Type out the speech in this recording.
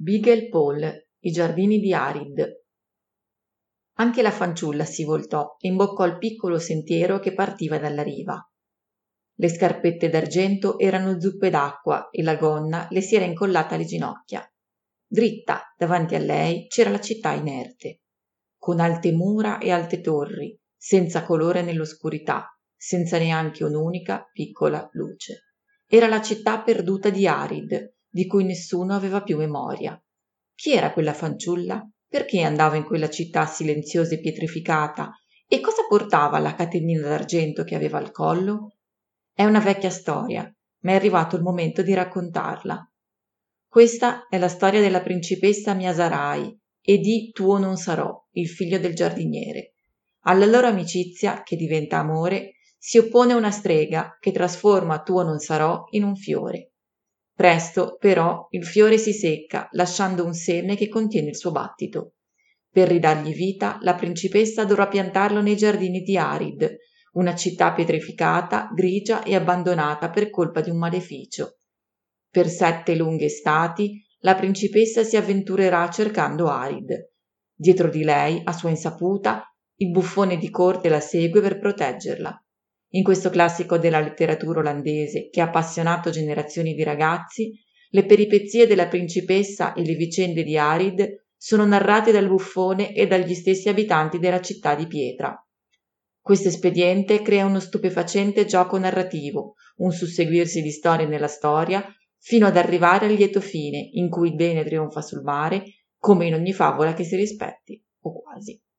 Beagle Paul, i giardini di Arid. Anche la fanciulla si voltò e imboccò il piccolo sentiero che partiva dalla riva. Le scarpette d'argento erano zuppe d'acqua e la gonna le si era incollata alle ginocchia. Dritta, davanti a lei, c'era la città inerte, con alte mura e alte torri, senza colore nell'oscurità, senza neanche un'unica piccola luce. Era la città perduta di Arid, di cui nessuno aveva più memoria. Chi era quella fanciulla? Perché andava in quella città silenziosa e pietrificata? E cosa portava la catenina d'argento che aveva al collo? È una vecchia storia, ma è arrivato il momento di raccontarla. Questa è la storia della principessa Miasarai e di Tuo non sarò, il figlio del giardiniere. Alla loro amicizia, che diventa amore, si oppone una strega che trasforma Tuo non sarò in un fiore. Presto, però, il fiore si secca, lasciando un seme che contiene il suo battito. Per ridargli vita, la principessa dovrà piantarlo nei giardini di Arid, una città pietrificata, grigia e abbandonata per colpa di un maleficio. Per 7 lunghe estati, la principessa si avventurerà cercando Arid. Dietro di lei, a sua insaputa, il buffone di corte la segue per proteggerla. In questo classico della letteratura olandese che ha appassionato generazioni di ragazzi, le peripezie della principessa e le vicende di Arid sono narrate dal buffone e dagli stessi abitanti della città di pietra. Questo espediente crea uno stupefacente gioco narrativo, un susseguirsi di storie nella storia, fino ad arrivare al lieto fine in cui il bene trionfa sul mare, come in ogni favola che si rispetti, o quasi.